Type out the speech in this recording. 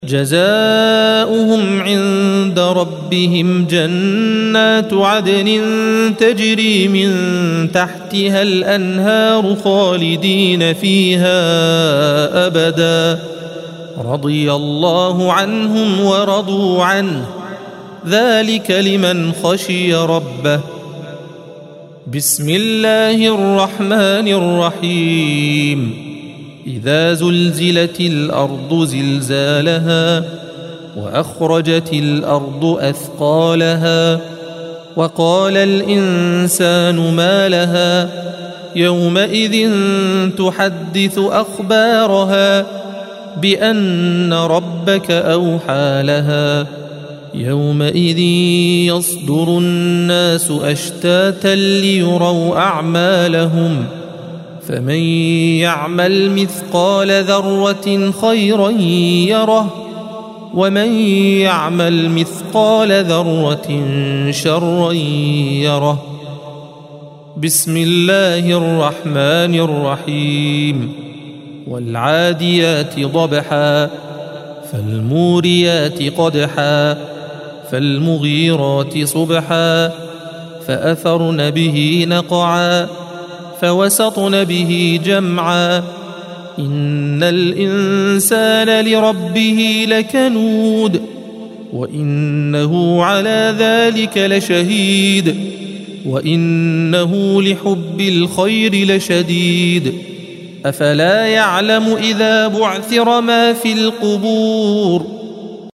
جزاؤهم عند ربهم جنات عدن تجري من تحتها الأنهار خالدين فيها أبدا رضي الله عنهم ورضوا عنه ذلك لمن خشي ربه. بسم الله الرحمن الرحيم. إذا زلزلت الأرض زلزالها وأخرجت الأرض أثقالها وقال الإنسان ما لها يومئذ تحدث أخبارها بأن ربك أوحى لها يومئذ يصدر الناس أشتاتا ليروا أعمالهم فمن يعمل مثقال ذرة خيرا يره ومن يعمل مثقال ذرة شرا يره. بسم الله الرحمن الرحيم. والعاديات ضبحا فالموريات قدحا فالمغيرات صبحا فأثرن به نقعا فوسطن به جمعا إن الإنسان لربه لكنود وإنه على ذلك لشهيد وإنه لحب الخير لشديد. أفلا يعلم إذا بعثر ما في القبور